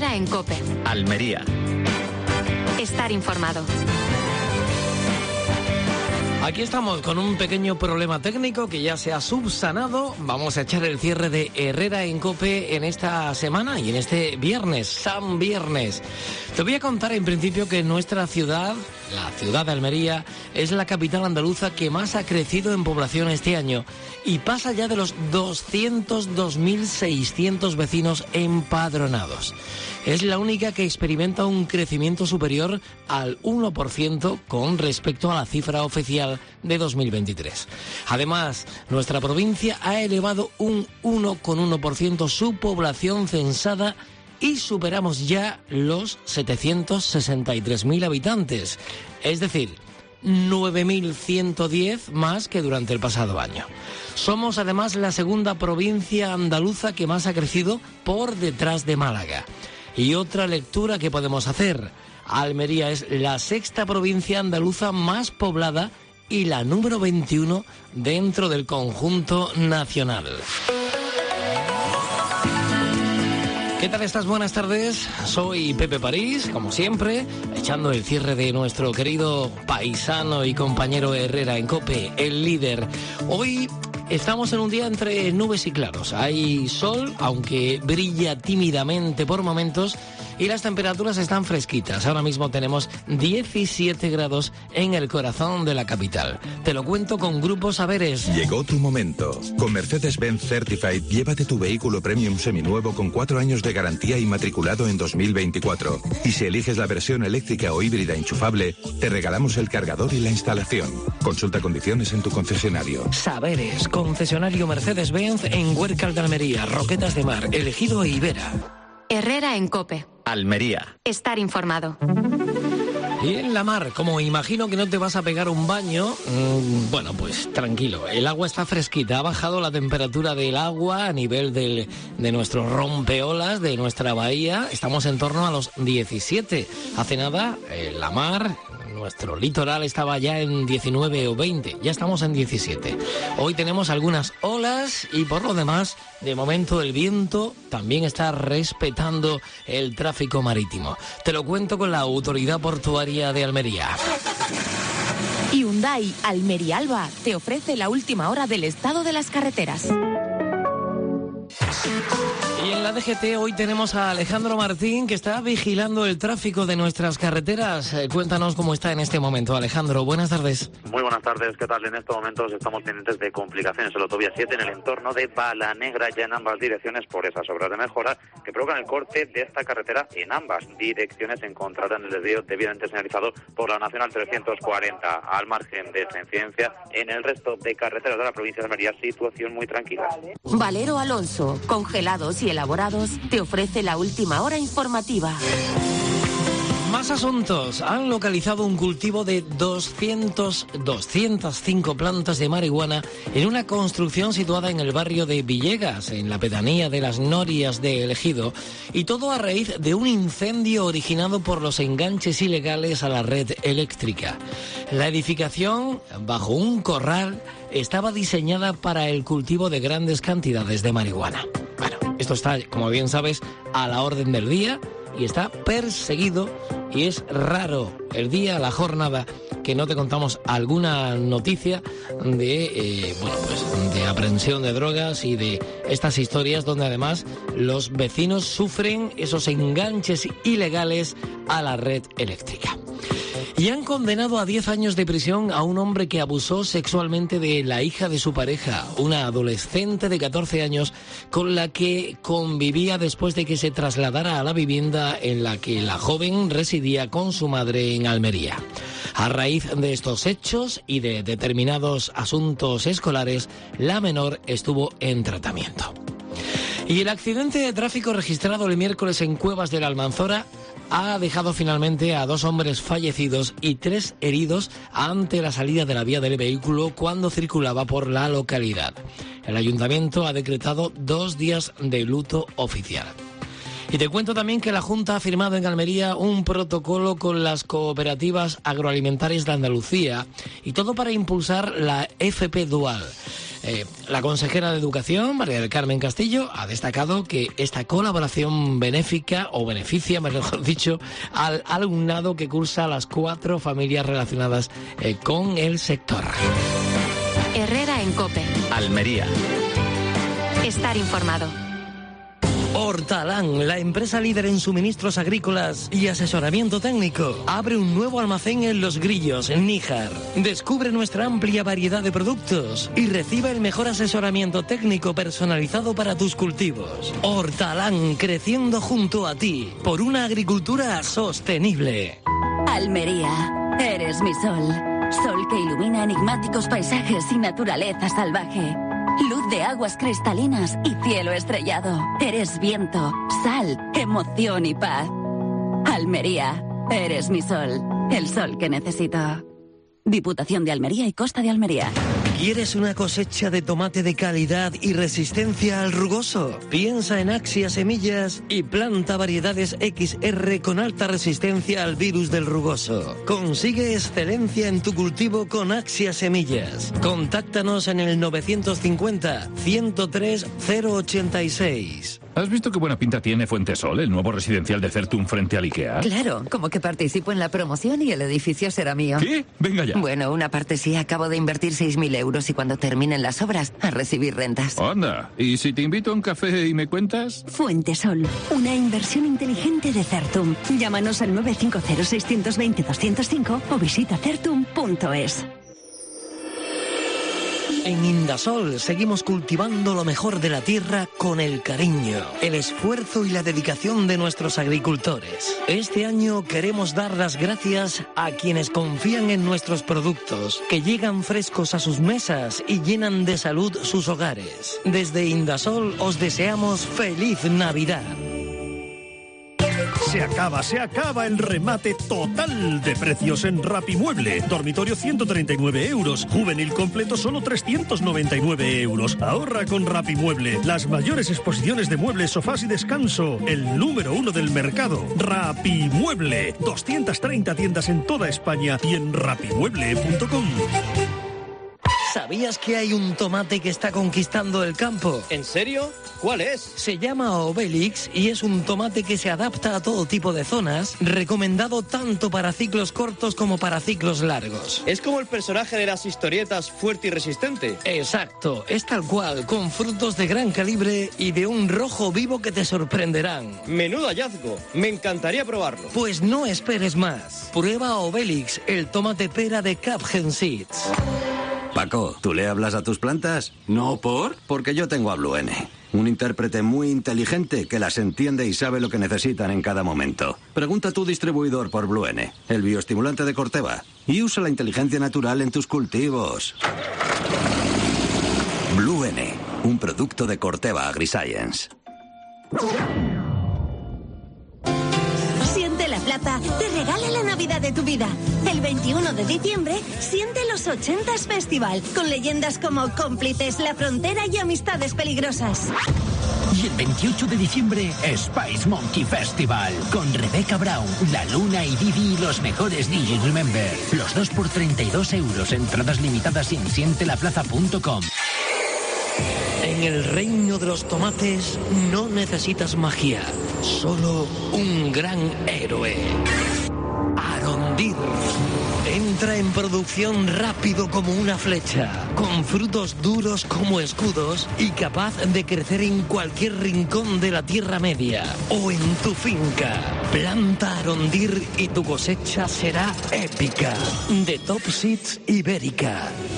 Herrera en COPE. Almería. Estar informado. Aquí estamos con un pequeño problema técnico que ya se ha subsanado. Vamos a echar el cierre de Herrera en COPE en esta semana y en este viernes, San Viernes. Te voy a contar en principio que nuestra ciudad, la ciudad de Almería, es la capital andaluza que más ha crecido en población este año y pasa ya de los 202.600 vecinos empadronados. Es la única que experimenta un crecimiento superior al 1% con respecto a la cifra oficial de 2023. Además, nuestra provincia ha elevado un 1,1% su población censada y superamos ya los 763.000 habitantes, es decir, 9.110 más que durante el pasado año. Somos además la segunda provincia andaluza que más ha crecido por detrás de Málaga. Y otra lectura que podemos hacer: Almería es la sexta provincia andaluza más poblada y la número 21 dentro del conjunto nacional. ¿Qué tal estás? Buenas tardes, soy Pepe París, como siempre, echando el cierre de nuestro querido paisano y compañero Herrera en COPE, el líder. Hoy estamos en un día entre nubes y claros. Hay sol, aunque brilla tímidamente por momentos, y las temperaturas están fresquitas. Ahora mismo tenemos 17 grados en el corazón de la capital. Te lo cuento con Grupo Saberes. Llegó tu momento. Con Mercedes-Benz Certified, llévate tu vehículo premium seminuevo con 4 años de garantía y matriculado en 2024. Y si eliges la versión eléctrica o híbrida enchufable, te regalamos el cargador y la instalación. Consulta condiciones en tu concesionario. Saberes, concesionario Mercedes-Benz en Huércal de Almería, Roquetas de Mar, Elegido e Ibera. Herrera en COPE. Almería. Estar informado. Y en la mar, como imagino que no te vas a pegar un baño, bueno, pues tranquilo, el agua está fresquita, ha bajado la temperatura del agua a nivel de nuestros rompeolas, de nuestra bahía, estamos en torno a los 17. Hace nada, la mar, nuestro litoral estaba ya en 19 o 20, ya estamos en 17. Hoy tenemos algunas olas y por lo demás, de momento el viento también está respetando el tráfico marítimo. Te lo cuento con la Autoridad Portuaria de Almería. Hyundai Almería Alba te ofrece la última hora del estado de las carreteras. Y en la DGT hoy tenemos a Alejandro Martín, que está vigilando el tráfico de nuestras carreteras. Cuéntanos cómo está en este momento, Alejandro. Buenas tardes. Muy buenas tardes. ¿Qué tal? En estos momentos estamos pendientes de complicaciones en la autovía 7 en el entorno de Balanegra, ya en ambas direcciones, por esas obras de mejora que provocan el corte de esta carretera en ambas direcciones. Se encontrarán el desvío debidamente señalizado por la Nacional 340. Al margen de esta incidencia, en el resto de carreteras de la provincia de Almería, situación muy tranquila. Valero Alonso, congelados y elaborados, te ofrece la última hora informativa. Más asuntos. Han localizado un cultivo de 205 plantas de marihuana en una construcción situada en el barrio de Villegas, en la pedanía de las Norias de Elegido, y todo a raíz de un incendio originado por los enganches ilegales a la red eléctrica. La edificación, bajo un corral, estaba diseñada para el cultivo de grandes cantidades de marihuana. Bueno, esto está, como bien sabes, a la orden del día y está perseguido, y es raro el día, la jornada, que no te contamos alguna noticia de de aprehensión de drogas y de estas historias donde además los vecinos sufren esos enganches ilegales a la red eléctrica. Y han condenado a 10 años de prisión a un hombre que abusó sexualmente de la hija de su pareja, una adolescente de 14 años con la que convivía después de que se trasladara a la vivienda en la que la joven residía con su madre en Almería. A raíz de estos hechos y de determinados asuntos escolares, la menor estuvo en tratamiento. Y el accidente de tráfico registrado el miércoles en Cuevas de la Almanzora ha dejado finalmente a 2 hombres fallecidos y 3 heridos ante la salida de la vía del vehículo cuando circulaba por la localidad. El ayuntamiento ha decretado 2 días de luto oficial. Y te cuento también que la Junta ha firmado en Almería un protocolo con las cooperativas agroalimentarias de Andalucía, y todo para impulsar la FP Dual. La consejera de Educación, María del Carmen Castillo, ha destacado que esta colaboración benéfica, o beneficia, mejor dicho, al alumnado que cursa las 4 familias relacionadas con el sector. Herrera en COPE. Almería. Estar informado. Hortalán, la empresa líder en suministros agrícolas y asesoramiento técnico, abre un nuevo almacén en Los Grillos, Níjar. Descubre nuestra amplia variedad de productos y recibe el mejor asesoramiento técnico personalizado para tus cultivos. Hortalán, creciendo junto a ti por una agricultura sostenible. Almería, eres mi sol. Sol que ilumina enigmáticos paisajes y naturaleza salvaje. Luz de aguas cristalinas y cielo estrellado. Eres viento, sal, emoción y paz. Almería, eres mi sol. El sol que necesito. Diputación de Almería y Costa de Almería. ¿Quieres una cosecha de tomate de calidad y resistencia al rugoso? Piensa en Axia Semillas y planta variedades XR con alta resistencia al virus del rugoso. Consigue excelencia en tu cultivo con Axia Semillas. Contáctanos en el 950 103 086. ¿Has visto qué buena pinta tiene Fuentesol, el nuevo residencial de Certum frente al IKEA? Claro, como que participo en la promoción y el edificio será mío. ¿Qué? Venga ya. Bueno, una parte sí, acabo de invertir 6.000 euros y cuando terminen las obras, a recibir rentas. Anda, ¿y si te invito a un café y me cuentas? Fuentesol, una inversión inteligente de Certum. Llámanos al 950-620-205 o visita certum.es. En Indasol seguimos cultivando lo mejor de la tierra con el cariño, el esfuerzo y la dedicación de nuestros agricultores. Este año queremos dar las gracias a quienes confían en nuestros productos, que llegan frescos a sus mesas y llenan de salud sus hogares. Desde Indasol os deseamos feliz Navidad. Se acaba el remate total de precios en Rapimueble. Dormitorio 139 euros, juvenil completo solo 399 euros. Ahorra con Rapimueble. Las mayores exposiciones de muebles, sofás y descanso. El número 1 del mercado. Rapimueble. 230 tiendas en toda España y en rapimueble.com. ¿Sabías que hay un tomate que está conquistando el campo? ¿En serio? ¿Cuál es? Se llama Obelix y es un tomate que se adapta a todo tipo de zonas, recomendado tanto para ciclos cortos como para ciclos largos. Es como el personaje de las historietas, fuerte y resistente. Exacto, es tal cual, con frutos de gran calibre y de un rojo vivo que te sorprenderán. Menudo hallazgo, me encantaría probarlo. Pues no esperes más. Prueba Obelix, el tomate pera de Capgen Seeds. Paco, ¿tú le hablas a tus plantas? No, ¿por? Porque yo tengo a Blue N, un intérprete muy inteligente que las entiende y sabe lo que necesitan en cada momento. Pregunta a tu distribuidor por Blue N, el bioestimulante de Corteva, y usa la inteligencia natural en tus cultivos. Blue N, un producto de Corteva AgriScience. Siente la Plaza te regala la Navidad de tu vida. El 21 de diciembre, siente los 80s Festival, con leyendas como Cómplices, La Frontera y Amistades Peligrosas. Y el 28 de diciembre, Spice Monkey Festival, con Rebecca Brown, La Luna y Didi y los mejores DJs Remember. Los 2 por 32 euros, entradas limitadas en sientelaplaza.com. En el reino de los tomates no necesitas magia, solo un gran héroe. Arondir. Entra en producción rápido como una flecha, con frutos duros como escudos y capaz de crecer en cualquier rincón de la Tierra Media o en tu finca. Planta Arondir y tu cosecha será épica. De Top Seeds Ibérica.